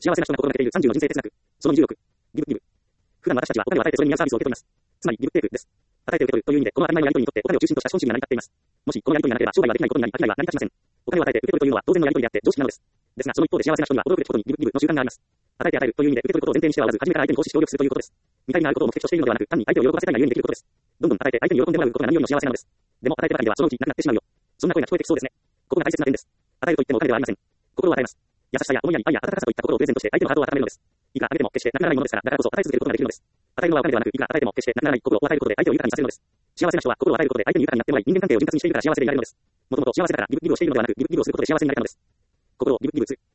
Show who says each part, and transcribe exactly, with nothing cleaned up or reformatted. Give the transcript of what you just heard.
Speaker 1: 幸せな人が心がけているさんじゅうの人生哲学。そのにじゅうろく。ギブ、ギブ。普段私たちはお金を与えてそれに見合うサービスを受け取ります。つまり、ギブテークです。与えて受け取るという意味で、この当たり前のやり取りにとってお金を中心とした資本主義が成り立っています。もし、このやり取りがなければ商売はできないことになり、商いは成り立ちません。お金を与えて受け取るというのは当然のやり取りであって常識なのです。ですが、その一方で幸せな人には驚くべきことにギブ、ギブの習慣があります。与えて与えるという意味で受け取ることを前提にしてはおらず、初めから相手に行使し協力するということです。見返りがあることを目的としているのではなく、単に相手を喜ばせたいがゆえにできることです。どんどん与えて相手に喜んでもらうことが何よりの幸せなのです。でも与えてばかりではそのうちなくなってしまうよ。そんな声が聞こえてきそうですね。ここが大切な点です。与えると言ってもお金ではありません。心を与えます。優しさや思いやり愛や温かさといった心をプレゼントして相手のハートを温めるのです。いくらあげても決してなくならないものですから、だからこそ与え続けることができるのです。与えるのはお金ではなく、いくら与えても決してなくならない心を与えることで相手を豊かにさせるのです。幸せな人は心を与えることで相手に豊かになってもらい、人間関係を潤滑にしているから幸せでいられるのです。もともと幸せだからギブ、ギブをしているのではなく、ギブ、ギブをすることで幸せになれたのです。心をギブ、ギブする。